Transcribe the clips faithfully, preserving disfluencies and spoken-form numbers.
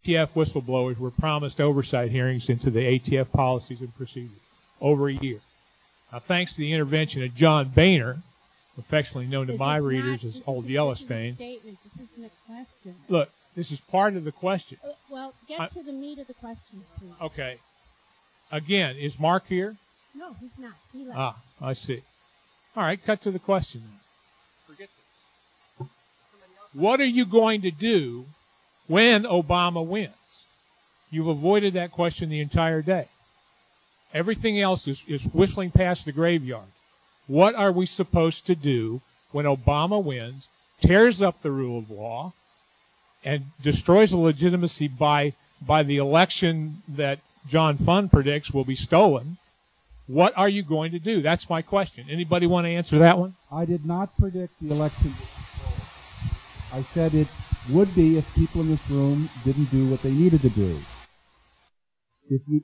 A T F whistleblowers were promised oversight hearings into the A T F policies and procedures over a year. Now, thanks to the intervention of John Boehner, affectionately known to This my is readers not- as Old Yellowstone. Statement. This isn't a question. Look, this is part of the question. Uh, well, get I- to the meat of the question, please. Okay. Again, is Mark here? No, he's not. He left. Ah, I see. All right, cut to the question then. Forget this. What are you going to do when Obama wins? You've avoided that question the entire day. Everything else is, is whistling past the graveyard. What are we supposed to do when Obama wins, tears up the rule of law, and destroys the legitimacy by by the election that John Fund predicts will be stolen? What are you going to do? That's my question. Anybody want to answer that one? I did not predict the election would be stolen. I said it would be if people in this room didn't do what they needed to do. If you,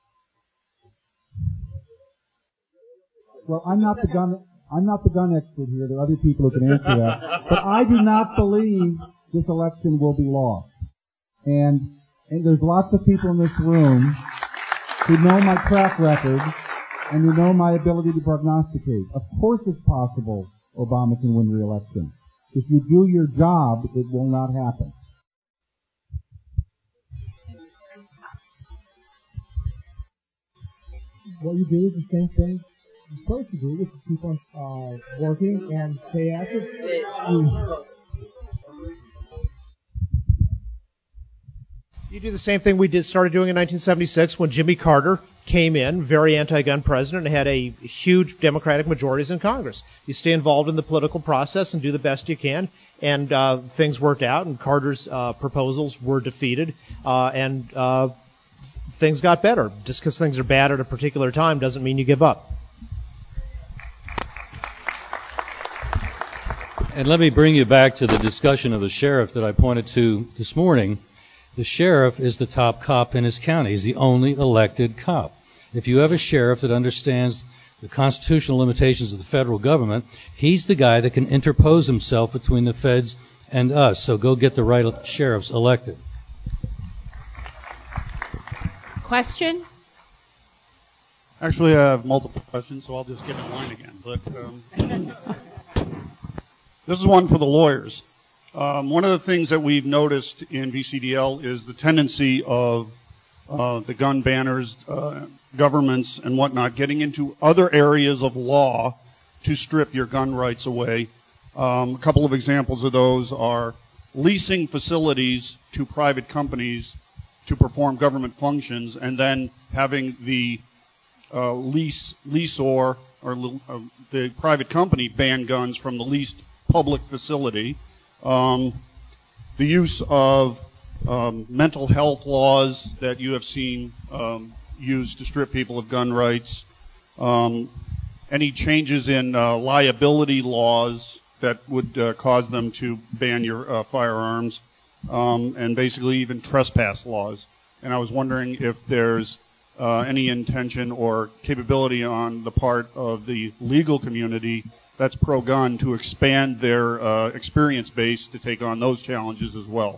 well, I'm not the gun. I'm not the gun expert here. There are other people who can answer that. But I do not believe this election will be lost. And, and there's lots of people in this room who know my track record and who know my ability to prognosticate. Of course it's possible Obama can win re-election. If you do your job, it will not happen. What you do is the same thing you're supposed to do, which is keep on uh, working and stay active. You, You do the same thing we did started doing in nineteen seventy-six when Jimmy Carter came in, very anti-gun president, and had a huge Democratic majorities in Congress. You stay involved in the political process and do the best you can, and uh, things worked out, and Carter's uh, proposals were defeated, uh, and uh, things got better. Just because things are bad at a particular time doesn't mean you give up. And let me bring you back to the discussion of the sheriff that I pointed to this morning. The sheriff is the top cop in his county. He's the only elected cop. If you have a sheriff that understands the constitutional limitations of the federal government, he's the guy that can interpose himself between the feds and us. So go get the right sheriffs elected. Question? Actually, I have multiple questions, so I'll just get in line again. But um, this is one for the lawyers. Um, one of the things that we've noticed in V C D L is the tendency of uh, the gun banners, uh, governments, and whatnot getting into other areas of law to strip your gun rights away. Um, a couple of examples of those are leasing facilities to private companies to perform government functions, and then having the uh, lease leaseor or uh, the private company ban guns from the leased public facility. Um, the use of um, mental health laws that you have seen um, used to strip people of gun rights. Um, any changes in uh, liability laws that would uh, cause them to ban your uh, firearms, um, and basically even trespass laws. And I was wondering if there's uh, any intention or capability on the part of the legal community that's pro-gun to expand their uh, experience base to take on those challenges as well.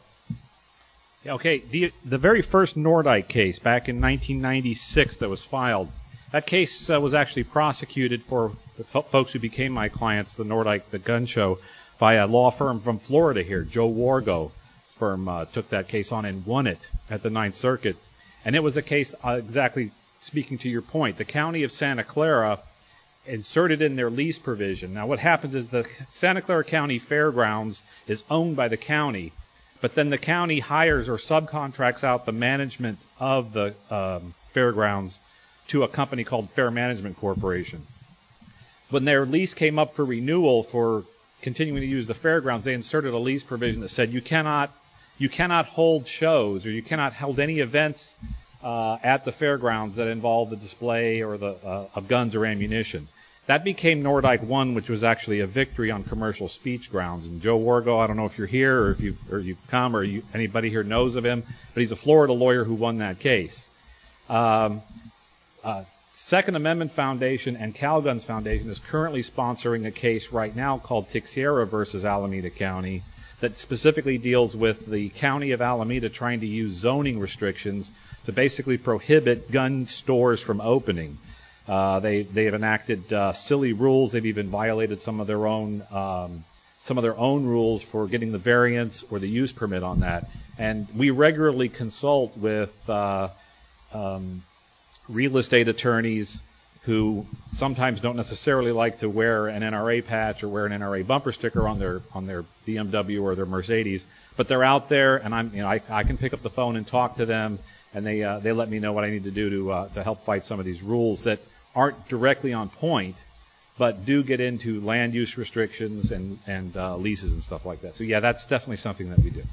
Okay, the the very first Nordyke case back in nineteen ninety-six that was filed, that case uh, was actually prosecuted for the f- folks who became my clients, the Nordyke, the gun show, by a law firm from Florida here, Joe Wargo. His firm uh, took that case on and won it at the Ninth Circuit. And it was a case, uh, exactly speaking to your point, the county of Santa Clara inserted in their lease provision. Now what happens is the Santa Clara County Fairgrounds is owned by the county, but then the county hires or subcontracts out the management of the um, fairgrounds to a company called Fair Management Corporation. When their lease came up for renewal for continuing to use the fairgrounds, they inserted a lease provision that said you cannot you cannot hold shows or you cannot hold any events uh, at the fairgrounds that involve the display or the uh, of guns or ammunition. That became Nordyke one, which was actually a victory on commercial speech grounds. And Joe Wargo, I don't know if you're here or if you've, or you've come or you, anybody here knows of him, but he's a Florida lawyer who won that case. Um, uh, Second Amendment Foundation and Calguns Foundation is currently sponsoring a case right now called Tixeira versus Alameda County, that specifically deals with the county of Alameda trying to use zoning restrictions to basically prohibit gun stores from opening. Uh, they they have enacted uh, silly rules. They've even violated some of their own um, some of their own rules for getting the variance or the use permit on that. And we regularly consult with uh, um, real estate attorneys who sometimes don't necessarily like to wear an N R A patch or wear an N R A bumper sticker on their on their B M W or their Mercedes, but they're out there, and I'm you know I, I can pick up the phone and talk to them, and they uh, they let me know what I need to do to uh, to help fight some of these rules that aren't directly on point, but do get into land use restrictions and and uh, leases and stuff like that. So yeah, that's definitely something that we do.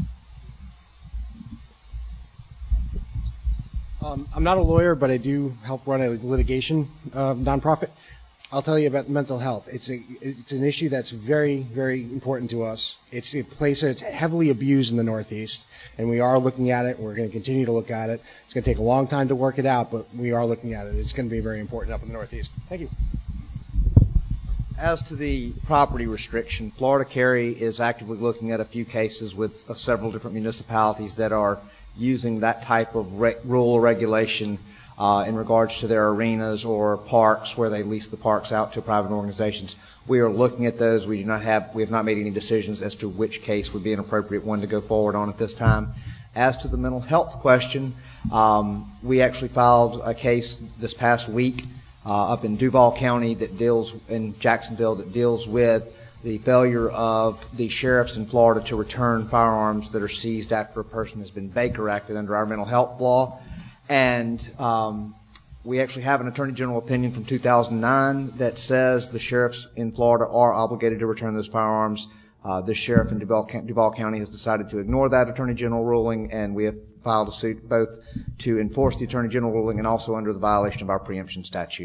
Um, I'm not a lawyer, but I do help run a litigation uh, nonprofit. I'll tell you about mental health. It's a it's an issue that's very, very important to us. It's a place that's heavily abused in the Northeast, and we are looking at it. We're going to continue to look at it. It's going to take a long time to work it out, but we are looking at it. It's going to be very important up in the Northeast. Thank you. As to the property restriction, Florida Carry is actively looking at a few cases with uh, several different municipalities that are using that type of re- rule or regulation uh, in regards to their arenas or parks where they lease the parks out to private organizations. We are looking at those. We do not have, we have not made any decisions as to which case would be an appropriate one to go forward on at this time. As to the mental health question, um, we actually filed a case this past week uh, up in Duval County that deals, in Jacksonville, that deals with the failure of the sheriffs in Florida to return firearms that are seized after a person has been Baker Acted under our mental health law. And um, we actually have an Attorney General opinion from two thousand nine that says the sheriffs in Florida are obligated to return those firearms. Uh, the sheriff in Duval, Duval County has decided to ignore that Attorney General ruling, and we have filed a suit both to enforce the Attorney General ruling and also under the violation of our preemption statute.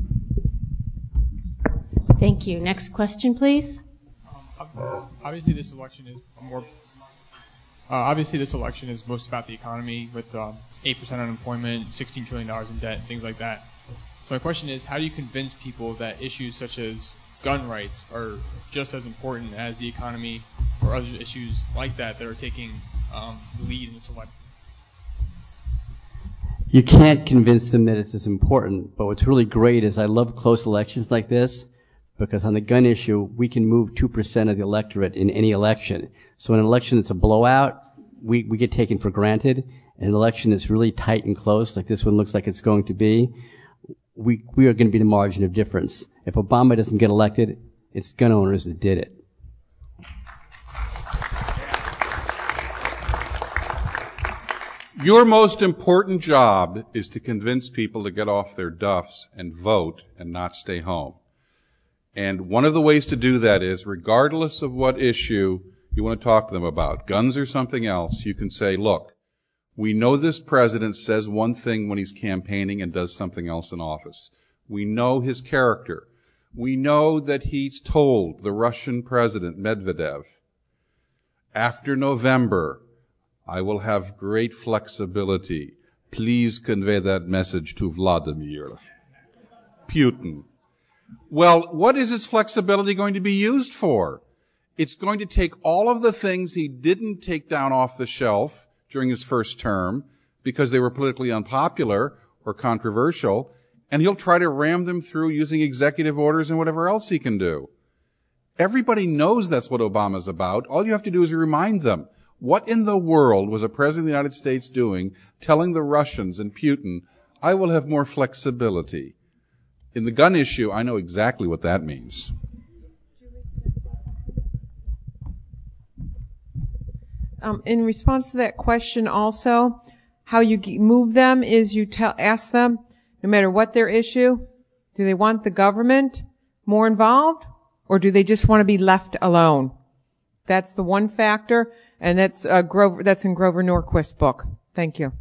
Thank you. Next question, please. Um, obviously, this election is more. Uh, obviously, this election is most about the economy, with um, eight percent unemployment, sixteen trillion dollars in debt, things like that. So my question is, how do you convince people that issues such as gun rights are just as important as the economy or other issues like that that are taking um, the lead in this election? You can't convince them that it's as important, but what's really great is I love close elections like this, because on the gun issue, we can move two percent of the electorate in any election. So in an election that's a blowout, we, we get taken for granted. In an election that's really tight and close, like this one looks like it's going to be, we, we are going to be the margin of difference. If Obama doesn't get elected, it's gun owners that did it. Your most important job is to convince people to get off their duffs and vote and not stay home. And one of the ways to do that is, regardless of what issue you want to talk to them about, guns or something else, you can say, look, we know this president says one thing when he's campaigning and does something else in office. We know his character. We know that he's told the Russian president, Medvedev, after November, I will have great flexibility. Please convey that message to Vladimir Putin. Well, what is his flexibility going to be used for? It's going to take all of the things he didn't take down off the shelf during his first term because they were politically unpopular or controversial, and he'll try to ram them through using executive orders and whatever else he can do. Everybody knows that's what Obama's about. All you have to do is remind them. What in the world was a president of the United States doing telling the Russians and Putin, I will have more flexibility? In the gun issue, I know exactly what that means. Um, in response to that question also, how you g- move them is you tell, ask them, no matter what their issue, do they want the government more involved, or do they just want to be left alone? That's the one factor, and that's uh, Grover, that's in Grover Norquist's book. Thank you.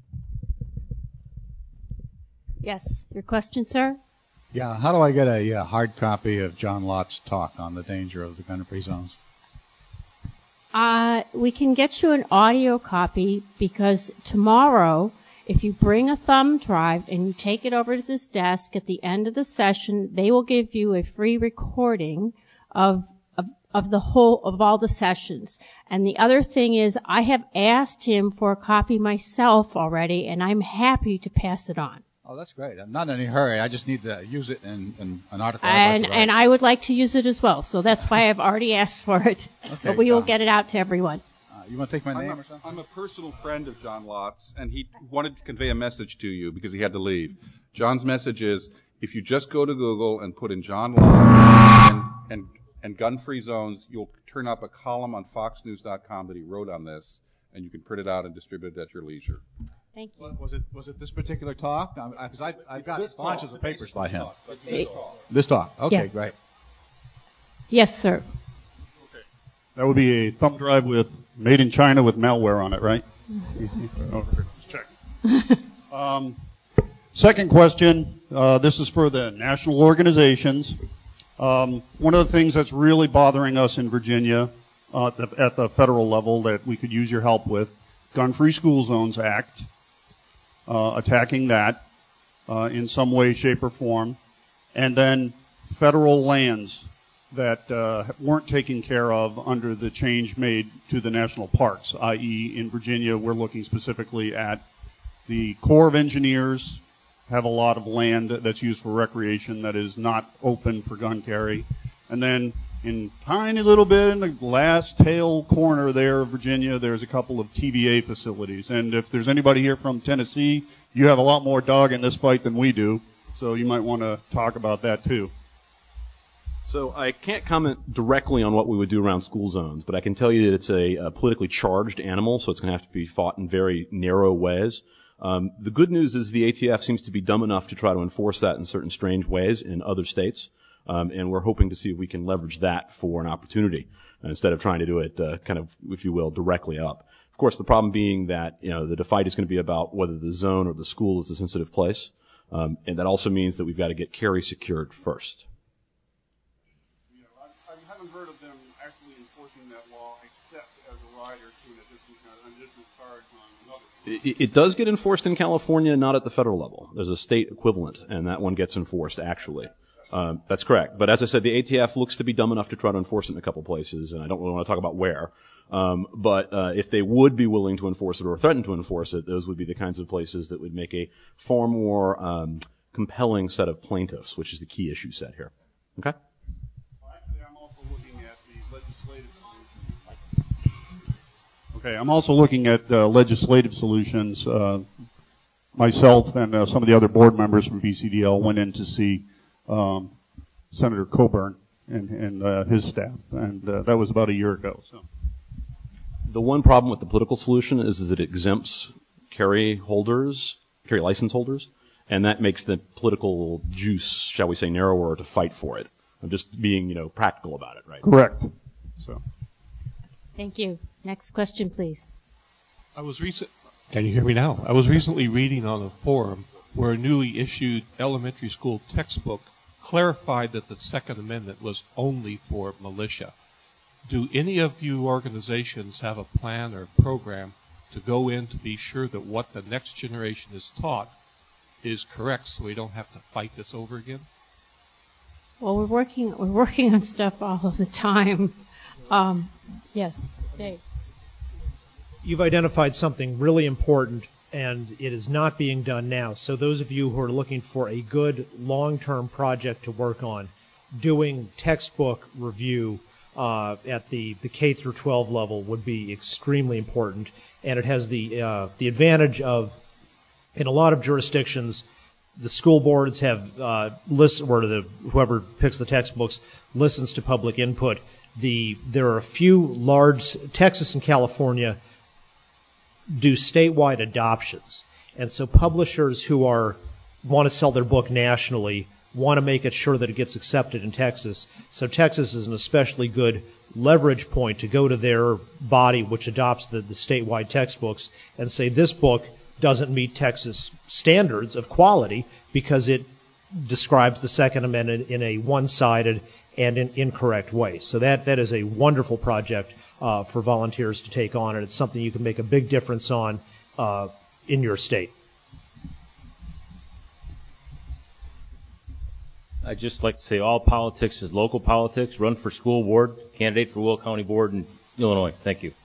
Yes, your question, sir? Yeah, how do I get a uh, hard copy of John Lott's talk on the danger of the gun-free zones? Uh, we can get you an audio copy because tomorrow, if you bring a thumb drive and you take it over to this desk at the end of the session, they will give you a free recording of, of of the whole, of all the sessions. And the other thing is, I have asked him for a copy myself already, and I'm happy to pass it on. Oh, that's great. I'm not in any hurry. I just need to use it in, in an article. And, I'd like to and I would like to use it as well, so that's why I've already asked for it. Okay, But we will uh, get it out to everyone. Uh, you want to take my I'm name a, or something? I'm a personal friend of John Lott's, and he wanted to convey a message to you because he had to leave. John's message is, if you just go to Google and put in John Lott and, and, and gun-free zones, you'll turn up a column on fox news dot com that he wrote on this, and you can print it out and distribute it at your leisure. Thank you. Was it was it this particular talk? Because I've, I've got this bunches talk. of papers by him. It's this talk. This talk. Okay, Yeah. great. Yes, sir. That would be a thumb drive with made in China with malware on it, right? Okay, check. Um, second question. Uh, this is for the national organizations. Um, one of the things that's really bothering us in Virginia uh, at, the, at the federal level that we could use your help with, Gun Free School Zones Act, uh, attacking that uh, in some way, shape, or form, and then federal lands that uh, weren't taken care of under the change made to the national parks, that is in Virginia, we're looking specifically at the Corps of Engineers have a lot of land that's used for recreation that is not open for gun carry. And then in tiny little bit in the last tail corner there of Virginia, there's a couple of T V A facilities. And if there's anybody here from Tennessee, you have a lot more dog in this fight than we do. So you might want to talk about that too. So I can't comment directly on what we would do around school zones, but I can tell you that it's a, a politically charged animal, so it's going to have to be fought in very narrow ways. Um, the good news is the A T F seems to be dumb enough to try to enforce that in certain strange ways in other states, um, and we're hoping to see if we can leverage that for an opportunity uh, instead of trying to do it uh, kind of, if you will, directly up. Of course, the problem being that you know the fight is going to be about whether the zone or the school is a sensitive place, um, and that also means that we've got to get carry secured first. I haven't heard of them actually enforcing that law except as a rider to a distance charge on another. It, it does get enforced in California, not at the federal level. There's a state equivalent, and that one gets enforced, actually. Um, that's correct. But as I said, the A T F looks to be dumb enough to try to enforce it in a couple places, and I don't really want to talk about where. Um, but uh, if they would be willing to enforce it or threaten to enforce it, those would be the kinds of places that would make a far more um, compelling set of plaintiffs, which is the key issue set here. Okay? Okay, I'm also looking at uh, legislative solutions. Uh, myself and uh, some of the other board members from V C D L went in to see um, Senator Coburn and, and uh, his staff, and uh, that was about a year ago. So, the one problem with the political solution is, is it exempts carry holders, carry license holders, and that makes the political juice, shall we say, narrower to fight for it. I'm just being, you know, practical about it, right? Correct. So. Thank you. Next question, please. I was recent. Can you hear me now? I was recently reading on a forum where a newly issued elementary school textbook clarified that the Second Amendment was only for militia. Do any of you organizations have a plan or program to go in to be sure that what the next generation is taught is correct, so we don't have to fight this over again? Well, we're working we're working on stuff all of the time. Um, yes, Dave. You've identified something really important, and it is not being done now. So those of you who are looking for a good long-term project to work on, doing textbook review uh, at the, the K through twelve level would be extremely important, and it has the uh, the advantage of, in a lot of jurisdictions, the school boards have uh, list or the whoever picks the textbooks listens to public input. The there are a few large Texas and California do statewide adoptions, and so publishers who are want to sell their book nationally want to make it sure that it gets accepted in Texas. So Texas is an especially good leverage point to go to their body, which adopts the, the statewide textbooks, and say this book doesn't meet Texas standards of quality because it describes the Second Amendment in a one-sided and an incorrect way. So that that is a wonderful project uh, for volunteers to take on, and it's something you can make a big difference on uh, in your state. I'd just like to say all politics is local politics. Run for school board. candidate for Will County Board in Illinois. Thank you.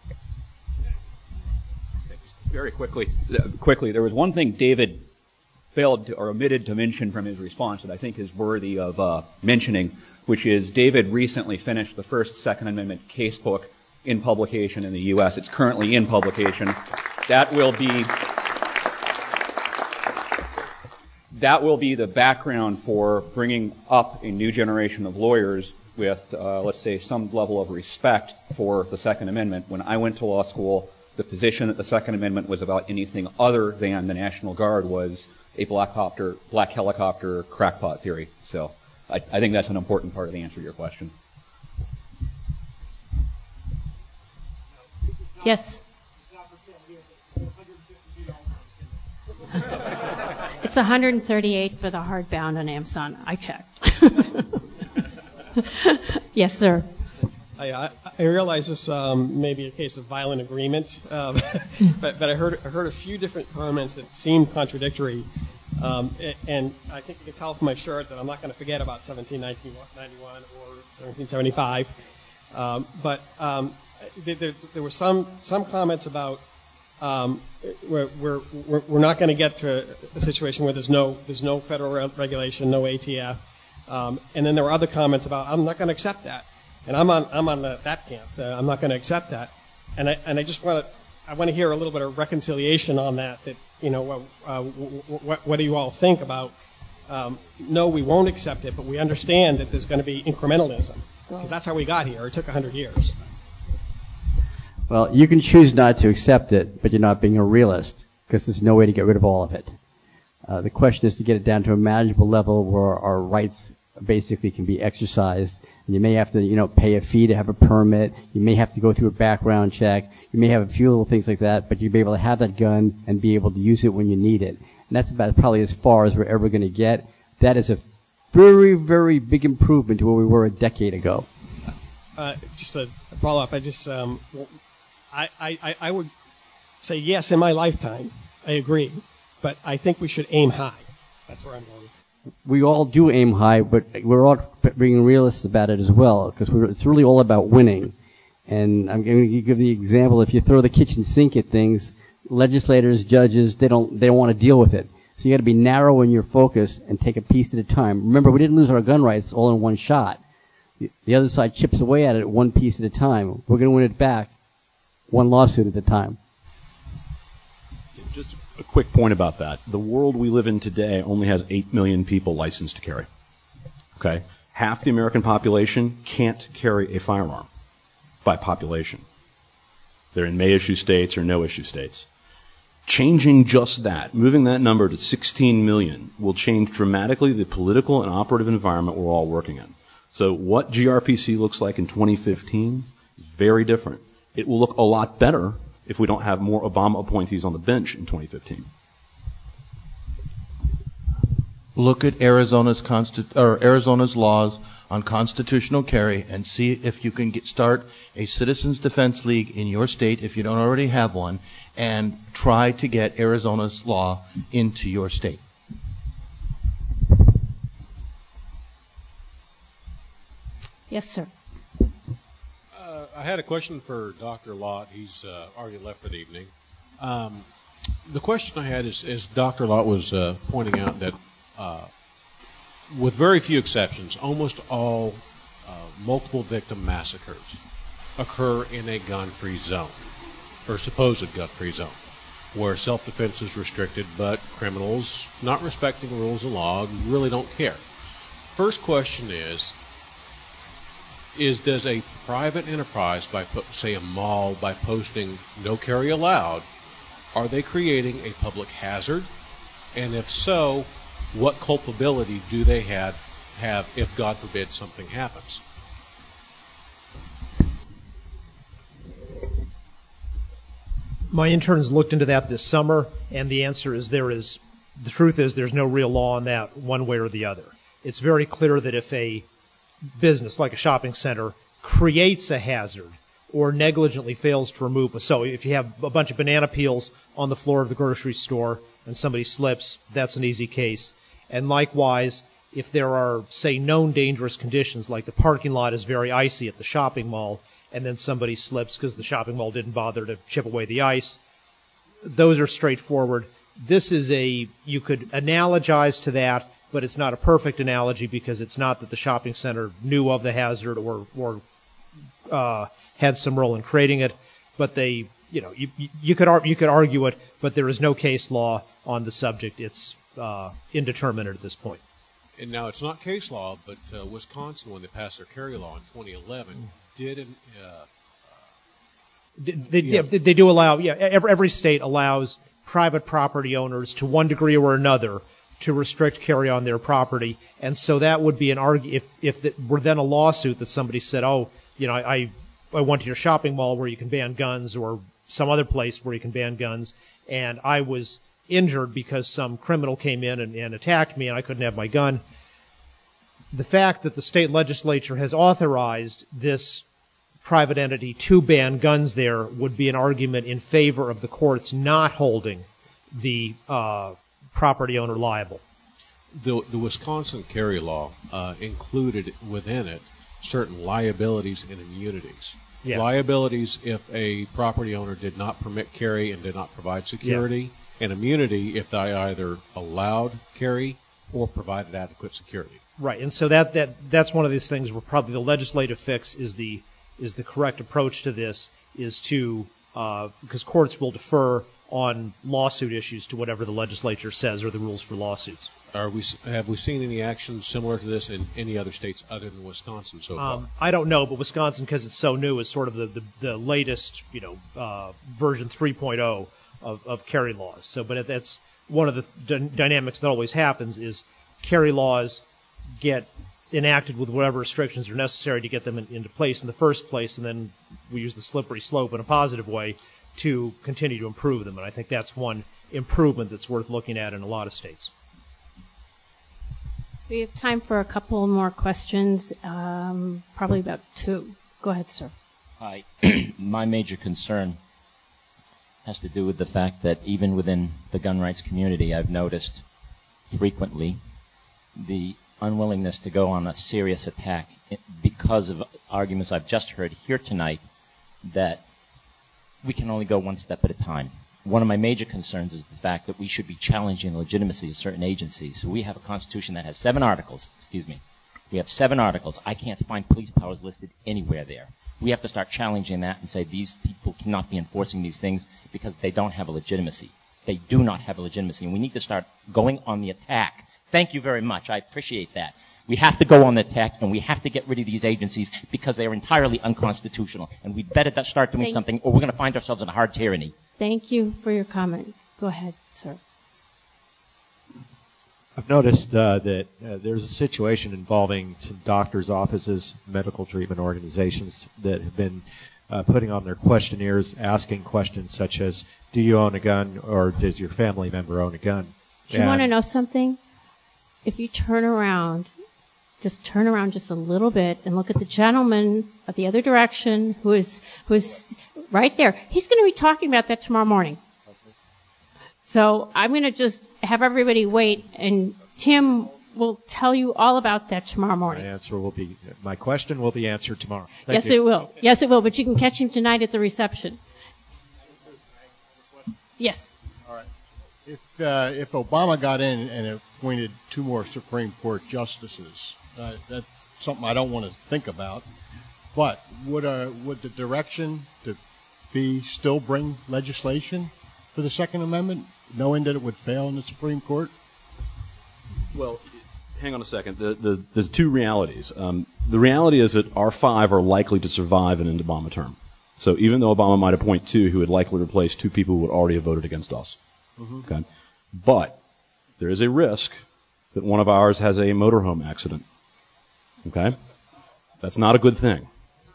Very quickly, quickly, there was one thing David failed to, or omitted to mention from his response that I think is worthy of uh, mentioning, which is David recently finished the first Second Amendment casebook in publication in the U S It's currently in publication. That will be that will be the background for bringing up a new generation of lawyers with, uh, let's say, some level of respect for the Second Amendment. When I went to law school, the position that the Second Amendment was about anything other than the National Guard was a black helicopter, black helicopter crackpot theory. So I, I think that's an important part of the answer to your question. Yes. It's one hundred thirty-eight for the hardbound on Amazon. I checked. Yes, sir. I, I, I realize this um, may be a case of violent agreement, um, but, but I heard I heard a few different comments that seemed contradictory, um, and I think you can tell from my shirt that I'm not going to forget about seventeen ninety-one or seventeen seventy-five. Um, but um, there, there, there were some some comments about um, we're, we're we're not going to get to a situation where there's no there's no federal re- regulation, no A T F, um, and then there were other comments about I'm not going to accept that. And I'm on I'm on the, that camp. Uh, I'm not going to accept that, and I and I just want to I want to hear a little bit of reconciliation on that. That you know, uh, w- w- what what do you all think about? Um, no, we won't accept it, but we understand that there's going to be incrementalism because that's how we got here. It took a hundred years. Well, you can choose not to accept it, but you're not being a realist because there's no way to get rid of all of it. Uh, the question is to get it down to a manageable level where our rights basically can be exercised. You may have to, you know, pay a fee to have a permit. You may have to go through a background check. You may have a few little things like that, but you'll be able to have that gun and be able to use it when you need it. And that's about probably as far as we're ever going to get. That is a very, very big improvement to where we were a decade ago. Uh, just a follow-up. I just, um, I, I, I would say yes in my lifetime. I agree, but I think we should aim high. That's where I'm going. We all do aim high, but we're all being realists about it as well, because it's really all about winning. And I'm going to give the example: if you throw the kitchen sink at things, legislators, judges, they don't they don't want to deal with it. So you got to be narrow in your focus and take a piece at a time. Remember, we didn't lose our gun rights all in one shot. The, the other side chips away at it one piece at a time. We're going to win it back one lawsuit at a time. Just a quick point about that. The world we live in today only has eight million people licensed to carry. Okay? Half the American population can't carry a firearm by population. They're in may-issue states or no-issue states. Changing just that, moving that number to sixteen million, will change dramatically the political and operative environment we're all working in. So what G R P C looks like in twenty fifteen is very different. It will look a lot better if we don't have more Obama appointees on the bench in twenty fifteen. Look at Arizona's consti- or Arizona's laws on constitutional carry and see if you can get start a Citizens Defense League in your state if you don't already have one, and try to get Arizona's law into your state. Yes, sir. Uh, I had a question for Doctor Lott. He's uh, already left for the evening. Um, the question I had is, is Doctor Lott was uh, pointing out that uh, with very few exceptions, almost all uh, multiple victim massacres occur in a gun-free zone, or supposed gun-free zone, where self-defense is restricted, but criminals, not respecting rules of law, really don't care. First question is, is does a private enterprise, by say a mall, by posting no carry allowed, are they creating a public hazard? And if so, what culpability do they have, have if, God forbid, something happens? My interns looked into that this summer, and the answer is there is, the truth is there's no real law on that one way or the other. It's very clear that if a business, like a shopping center, creates a hazard or negligently fails to remove, so if you have a bunch of banana peels on the floor of the grocery store and somebody slips, that's an easy case. And likewise, if there are, say, known dangerous conditions, like the parking lot is very icy at the shopping mall, and then somebody slips because the shopping mall didn't bother to chip away the ice, those are straightforward. This is a, you could analogize to that, but it's not a perfect analogy because it's not that the shopping center knew of the hazard or, or uh, had some role in creating it, but they, you know, you, you could ar- you could argue it, but there is no case law on the subject. It's uh, indeterminate at this point. And now it's not case law, but uh, Wisconsin, when they passed their carry law in twenty eleven, did an, uh, They, yeah. they, they do allow, yeah, every, every state allows private property owners to one degree or another to restrict carry on their property. And so that would be an argument, if, if it were then a lawsuit that somebody said, oh, you know, I, I went to your shopping mall where you can ban guns or some other place where you can ban guns, and I was injured because some criminal came in and, and attacked me and I couldn't have my gun. The fact that the state legislature has authorized this private entity to ban guns there would be an argument in favor of the courts not holding the uh, property owner liable. The, the Wisconsin carry law uh, included within it certain liabilities and immunities. Yeah. Liabilities if a property owner did not permit carry and did not provide security, yeah. and immunity if they either allowed carry or provided adequate security. Right, and so that, that that's one of these things where probably the legislative fix is the is the correct approach to this, is to, uh, because courts will defer on lawsuit issues to whatever the legislature says are the rules for lawsuits. Are we, have we seen any action similar to this in any other states other than Wisconsin so far? Um, I don't know, but Wisconsin, because it's so new, is sort of the, the, the latest, you know, uh, version three point oh of, of carry laws. So, but that's one of the d- dynamics that always happens is carry laws get enacted with whatever restrictions are necessary to get them in, into place in the first place, and then we use the slippery slope in a positive way to continue to improve them. And I think that's one improvement that's worth looking at in a lot of states. We have time for a couple more questions, um, probably about two. Go ahead, sir. Hi. My major concern has to do with the fact that even within the gun rights community, I've noticed frequently the unwillingness to go on a serious attack because of arguments I've just heard here tonight that we can only go one step at a time. One of my major concerns is the fact that we should be challenging the legitimacy of certain agencies. So we have a Constitution that has seven articles, excuse me. We have seven articles. I can't find police powers listed anywhere there. We have to start challenging that and say these people cannot be enforcing these things because they don't have a legitimacy. They do not have a legitimacy, and we need to start going on the attack. Thank you very much. I appreciate that. We have to go on the attack, and we have to get rid of these agencies because they are entirely unconstitutional. And we'd better start doing Thank something, or we're going to find ourselves in a hard tyranny. Thank you for your comment. Go ahead, sir. I've noticed uh, that uh, there's a situation involving some doctors' offices, medical treatment organizations that have been uh, putting on their questionnaires, asking questions such as, do you own a gun, or does your family member own a gun? Do you want to know something? If you turn around, just turn around just a little bit and look at the gentleman at the other direction who is who is right there. He's going to be talking about that tomorrow morning. So I'm going to just have everybody wait, and Tim will tell you all about that tomorrow morning. My answer will be, my question will be answered tomorrow. Thank yes, you. it will. Yes, it will. But you can catch him tonight at the reception. Yes. If uh, if Obama got in and appointed two more Supreme Court justices, uh, that's something I don't want to think about. But would uh, would the direction to be still bring legislation for the Second Amendment, knowing that it would fail in the Supreme Court? Well, hang on a second. The, the, there's two realities. Um, the reality is that our five are likely to survive an end-Obama term. So even though Obama might appoint two, he would likely replace two people who would already have voted against us. Mm-hmm. Okay, but there is a risk that one of ours has a motorhome accident. Okay, that's not a good thing.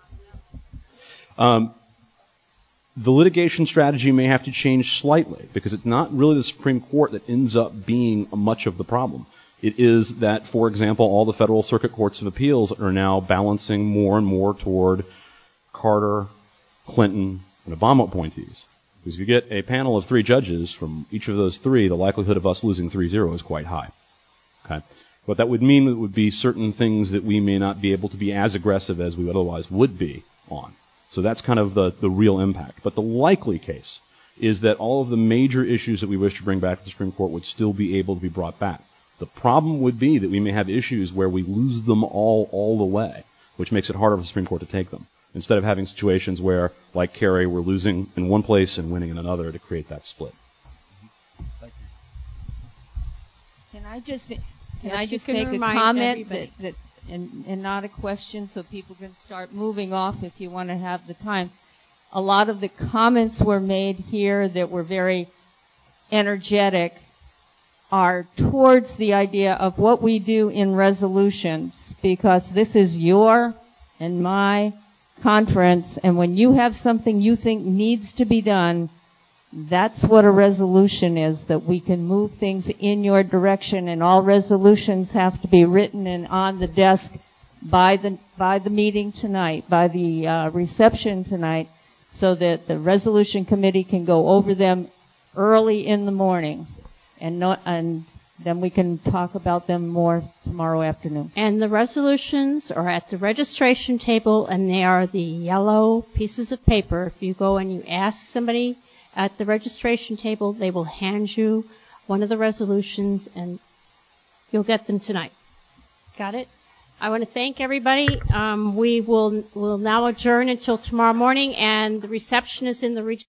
Um, the litigation strategy may have to change slightly because it's not really the Supreme Court that ends up being much of the problem. It is that, for example, all the federal circuit courts of appeals are now balancing more and more toward Carter, Clinton, and Obama appointees. Because if you get a panel of three judges from each of those three, the likelihood of us losing three zero is quite high. Okay? But that would mean that it would be certain things that we may not be able to be as aggressive as we otherwise would be on. So that's kind of the, the real impact. But the likely case is that all of the major issues that we wish to bring back to the Supreme Court would still be able to be brought back. The problem would be that we may have issues where we lose them all all the way, which makes it harder for the Supreme Court to take them, instead of having situations where, like Kerry, we're losing in one place and winning in another to create that split. Can I just, can Yes, I you just can make a remind comment everybody. that, that and, and not a question so people can start moving off if you want to have the time. A lot of the comments were made here that were very energetic are towards the idea of what we do in resolutions, because this is your and my conference, and when you have something you think needs to be done, that's what a resolution is, that we can move things in your direction, and all resolutions have to be written and on the desk by the by the meeting tonight, by the uh, reception tonight, so that the resolution committee can go over them early in the morning, and not and then we can talk about them more tomorrow afternoon. And the resolutions are at the registration table, and they are the yellow pieces of paper. If you go and you ask somebody at the registration table, they will hand you one of the resolutions, and you'll get them tonight. Got it? I want to thank everybody. Um, we will will now adjourn until tomorrow morning, and the reception is in the region.